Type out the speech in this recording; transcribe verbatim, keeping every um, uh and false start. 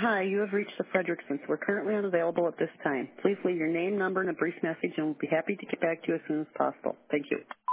Hi, you have reached the Fredericksons. We're currently unavailable at this time. Please leave your name, number, and a brief message, and we'll be happy to get back to you as soon as possible. Thank you.